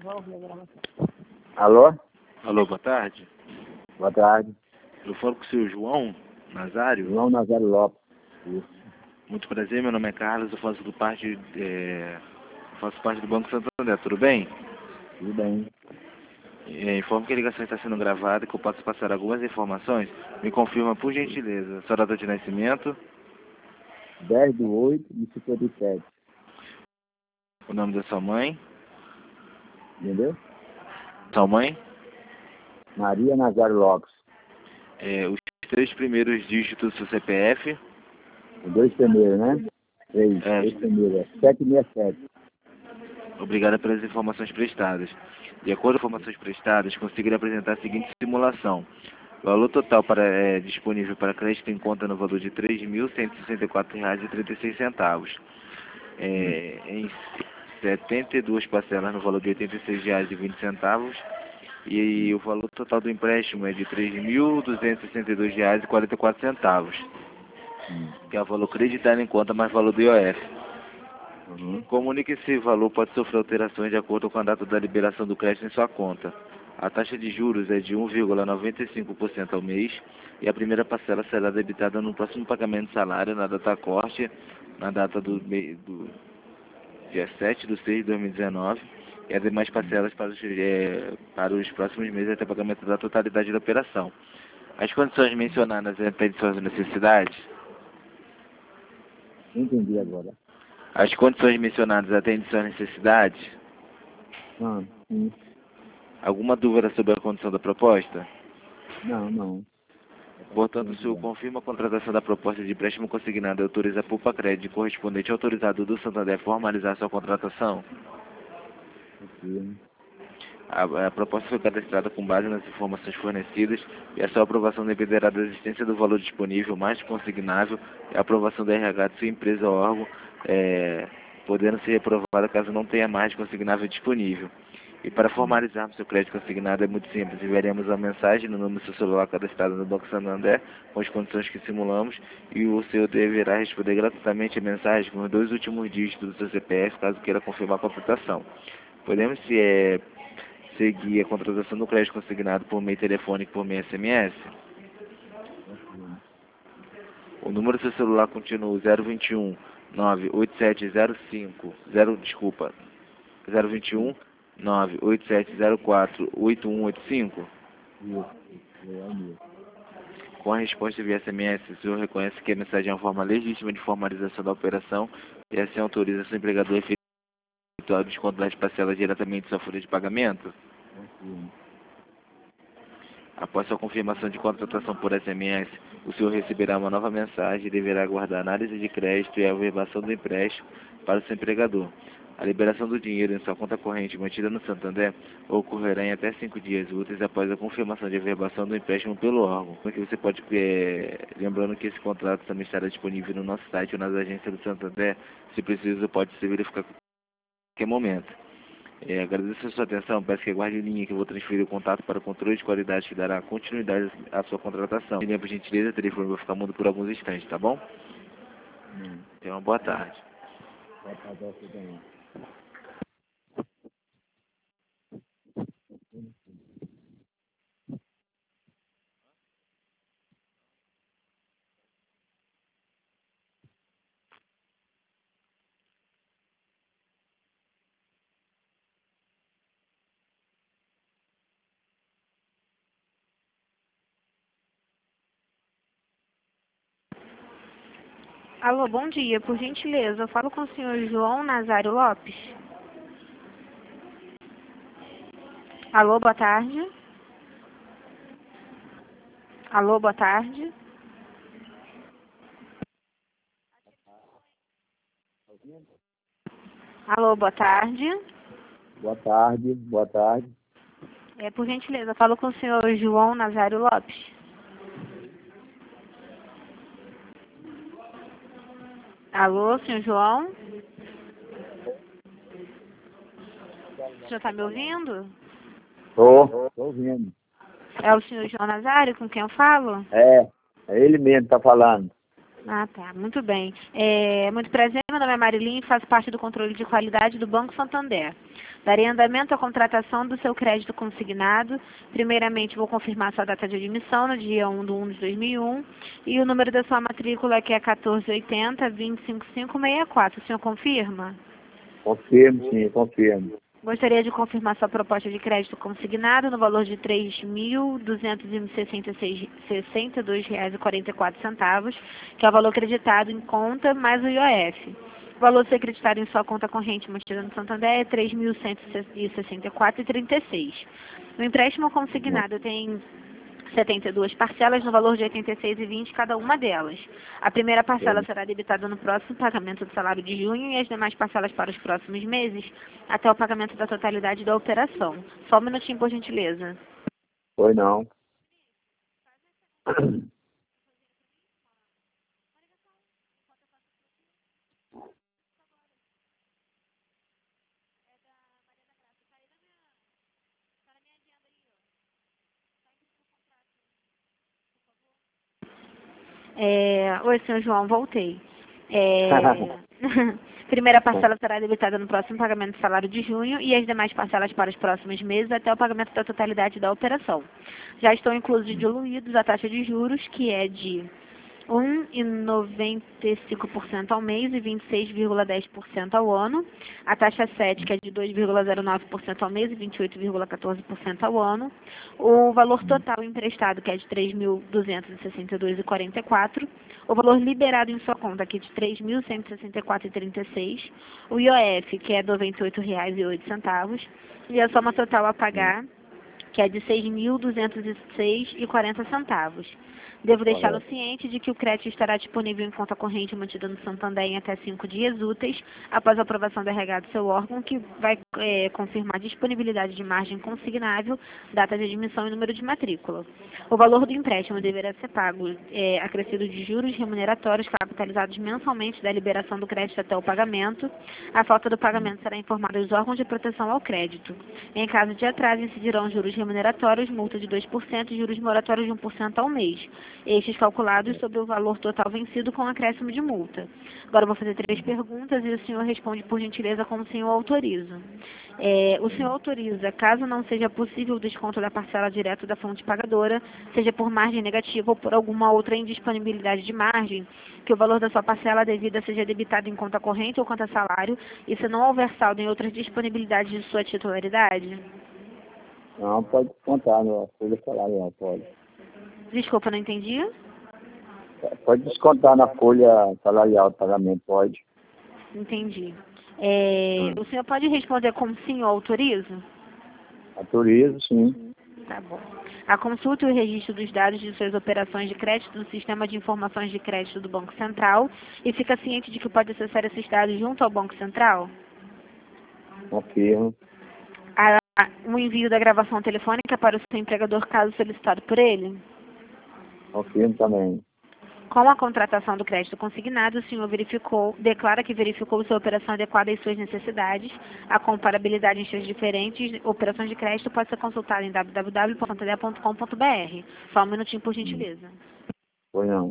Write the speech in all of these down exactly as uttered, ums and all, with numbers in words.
Alô? Alô, boa tarde. Boa tarde. Eu falo com o senhor João Nazário. João Nazário Lopes. Isso. Muito prazer, meu nome é Carlos, eu faço, do parte, é, faço parte do Banco Santander, tudo bem? Tudo bem. É, informo que a ligação está sendo gravada e que eu posso passar algumas informações. Me confirma, por gentileza, sua data de nascimento, dez de oito de cinquenta e sete. o nome da sua mãe, Entendeu? sua mãe, Maria Nazário Lopes. é, os três primeiros dígitos do seu C P F. Os dois primeiros, né? Três. É, Três primeiros. É sete sessenta e sete. obrigado pelas informações prestadas. De acordo com as informações prestadas, consegui apresentar a seguinte simulação. O valor total para, é, disponível para crédito em conta no valor de três mil cento e sessenta e quatro reais e trinta e seis centavos. É, em setenta e duas parcelas no valor de oitenta e seis reais e vinte centavos. E o valor total do empréstimo é de três mil duzentos e sessenta e dois reais e quarenta e quatro centavos. Que é o valor creditado em conta mais valor do I O F. Uhum. Comunique que esse valor pode sofrer alterações de acordo com a data da liberação do crédito em sua conta. A taxa de juros é de um vírgula noventa e cinco por cento ao mês e a primeira parcela será debitada no próximo pagamento de salário na data corte, na data do, mei- do dia sete de seis de dois mil e dezenove e as demais parcelas para os, é, para os próximos meses até pagamento da totalidade da operação. As condições mencionadas atendem suas necessidades? Entendi agora. As condições mencionadas atendem suas necessidades? Ah, sim. Alguma dúvida sobre a condição da proposta? Não, não. Portanto, o senhor confirma a contratação da proposta de empréstimo consignado e autoriza a Pulpa Crédito correspondente autorizado do Santander a formalizar sua contratação? Ok. A, a proposta foi cadastrada com base nas informações fornecidas e a sua aprovação dependerá da existência do valor disponível mais consignável e a aprovação da R H de sua empresa ou órgão, é, podendo ser reprovada caso não tenha mais consignável disponível. E para formalizarmos seu crédito consignado é muito simples. Enviaremos uma mensagem no número do seu celular cadastrado no Banco Santander com as condições que simulamos e o senhor deverá responder gratuitamente a mensagem com os dois últimos dígitos do seu C P F caso queira confirmar a contratação. Podemos se, é, seguir a contratação do crédito consignado por meio telefônico e por meio S M S? O número do seu celular continua zero vinte e um, nove oito sete zero cinco, zero, desculpa, zero vinte e um, nove oito sete zero quatro, oito um oito cinco? Isso. É o mesmo. Com a resposta via S M S, o senhor reconhece que a mensagem é uma forma legítima de formalização da operação e assim autoriza seu empregador a efetuar o desconto das parcelas diretamente em sua folha de pagamento? Ok. Após sua confirmação de contratação por S M S, o senhor receberá uma nova mensagem e deverá aguardar a análise de crédito e a averbação do empréstimo para o seu empregador. A liberação do dinheiro em sua conta corrente mantida no Santander ocorrerá em até cinco dias úteis após a confirmação de averbação do empréstimo pelo órgão. Que você pode, é, lembrando que esse contrato também estará disponível no nosso site ou nas agências do Santander. Se preciso, pode ser verificado a qualquer momento. É, agradeço a sua atenção, peço que aguarde em linha que eu vou transferir o contato para o controle de qualidade que dará continuidade à sua contratação. E, por gentileza, o telefone vai ficar mudo por alguns instantes, tá bom? Hum. Tenha uma boa tarde. Boa tarde a você também. Alô, bom dia. Por gentileza, eu falo com o senhor João Nazário Lopes. Alô, boa tarde. Alô, boa tarde. Alô, boa tarde. Boa tarde. Boa tarde. É, por gentileza, eu falo com o senhor João Nazário Lopes. Alô, senhor João? O senhor está me ouvindo? Tô. Tô ouvindo. É o senhor João Nazário com quem eu falo? É. É ele mesmo que tá falando. Ah, tá. Muito bem. É, muito prazer, meu nome é Marilyn e faço parte do controle de qualidade do Banco Santander. Darei andamento à contratação do seu crédito consignado. Primeiramente, vou confirmar sua data de admissão no dia um de um de dois mil e um e o número da sua matrícula, que é quatorze oitenta, vinte e cinco mil quinhentos e sessenta e quatro. O senhor confirma? Confirmo, sim, confirmo. Gostaria de confirmar sua proposta de crédito consignado no valor de três mil duzentos e sessenta e dois reais e quarenta e quatro centavos, que é o valor acreditado em conta mais o I O F. O valor a ser acreditado em sua conta corrente mantida no Santander é três mil cento e sessenta e quatro reais e trinta e seis centavos. O empréstimo consignado tem setenta e duas parcelas no valor de oitenta e seis reais e vinte centavos cada uma delas. A primeira parcela Sim. será debitada no próximo pagamento do salário de junho e as demais parcelas para os próximos meses, até o pagamento da totalidade da operação. Só um minutinho, por gentileza. Foi não. É... Oi, senhor João, voltei. É... Primeira parcela será debitada no próximo pagamento do salário de junho e as demais parcelas para os próximos meses até o pagamento da totalidade da operação. Já estão inclusos e diluídos a taxa de juros, que é de um vírgula noventa e cinco por cento ao mês e vinte e seis vírgula dez por cento ao ano. A taxa sete, que é de dois vírgula zero nove por cento ao mês e vinte e oito vírgula quatorze por cento ao ano. O valor total emprestado, que é de três mil duzentos e sessenta e dois reais e quarenta e quatro centavos. O valor liberado em sua conta, que é de três mil cento e sessenta e quatro reais e trinta e seis centavos. O I O F, que é noventa e oito reais e oito centavos. E a soma total a pagar, que é de seis mil duzentos e seis reais e quarenta centavos. Devo deixá-lo ciente de que o crédito estará disponível em conta corrente mantida no Santander em até cinco dias úteis, após a aprovação do R H do seu órgão, que vai é, confirmar disponibilidade de margem consignável, data de admissão e número de matrícula. O valor do empréstimo deverá ser pago é, acrescido de juros remuneratórios capitalizados mensalmente da liberação do crédito até o pagamento. A falta do pagamento será informada aos órgãos de proteção ao crédito. Em caso de atraso, incidirão juros remuneratórios, multa de dois por cento e juros moratórios de um por cento ao mês. Estes calculados sobre o valor total vencido com acréscimo de multa. Agora eu vou fazer três perguntas e o senhor responde por gentileza como o senhor autoriza. É, o senhor autoriza, caso não seja possível o desconto da parcela direto da fonte pagadora, seja por margem negativa ou por alguma outra indisponibilidade de margem, que o valor da sua parcela devida seja debitado em conta corrente ou conta salário, e se não houver saldo em outras disponibilidades de sua titularidade? Não, pode descontar na folha salarial, pode. Desculpa, não entendi. Pode descontar na folha salarial do pagamento, pode. Entendi. É, o senhor pode responder como sim ou autoriza? Autorizo, sim. Tá bom. A consulta e o registro dos dados de suas operações de crédito no Sistema de Informações de Crédito do Banco Central e fica ciente de que pode acessar esses dados junto ao Banco Central? Confirmo. A, a, o envio da gravação telefônica para o seu empregador, caso solicitado por ele? Confirmo também. Com a contratação do crédito consignado, o senhor verificou, declara que verificou sua operação adequada às suas necessidades. A comparabilidade entre as diferentes operações de crédito pode ser consultada em w w w ponto santander ponto com ponto b r. Só um minutinho, por gentileza. Foi não.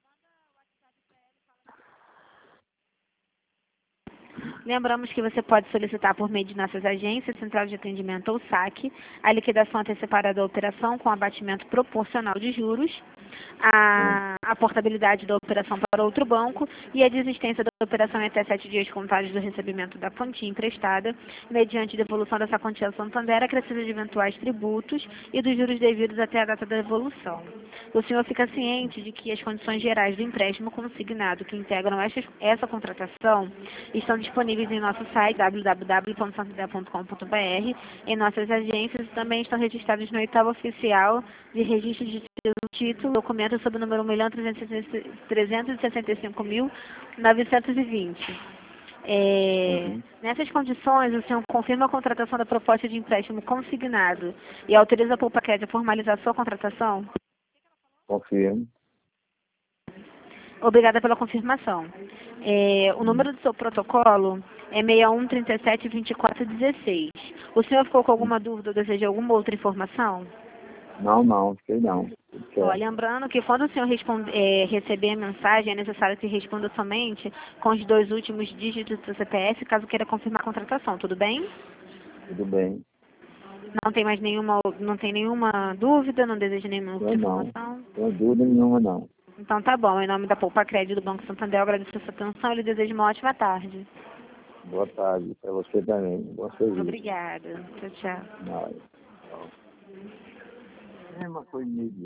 Lembramos que você pode solicitar por meio de nossas agências, central de atendimento ou saque, a liquidação antecipada da operação com abatimento proporcional de juros, a, a portabilidade da operação para outro banco e a desistência da operação em até sete dias contados do recebimento da quantia emprestada, mediante devolução dessa quantia ao Santander, acrescida de eventuais tributos e dos juros devidos até a data da devolução. O senhor fica ciente de que as condições gerais do empréstimo consignado que integram essa, essa contratação estão disponíveis em nosso site w w w ponto santander ponto com ponto b r, em nossas agências e também estão registrados no oitavo oficial de registro de título, documento sob o número um milhão trezentos e sessenta e cinco mil novecentos e vinte. É, uhum. Nessas condições, o senhor confirma a contratação da proposta de empréstimo consignado e autoriza a Poupaquete a formalizar sua contratação? Confirmo. Obrigada pela confirmação. É, o número do seu protocolo é seis um três sete, vinte e quatro dezesseis. O senhor ficou com alguma dúvida ou deseja alguma outra informação? Não, não, sei não. Ó, lembrando que quando o senhor responde, é, receber a mensagem, é necessário que responda somente com os dois últimos dígitos do C P F, caso queira confirmar a contratação, tudo bem? Tudo bem. Não tem mais nenhuma, não tem nenhuma dúvida, não deseja nenhuma outra Eu não. informação? Não tenho dúvida nenhuma, não. Então tá bom, em nome da Poupa Crédito do Banco Santander, eu agradeço a sua atenção e lhe desejo uma ótima tarde. Boa tarde. Para você também. Bom serviço. Obrigada. Tchau, tchau. Nada. É uma coisa meio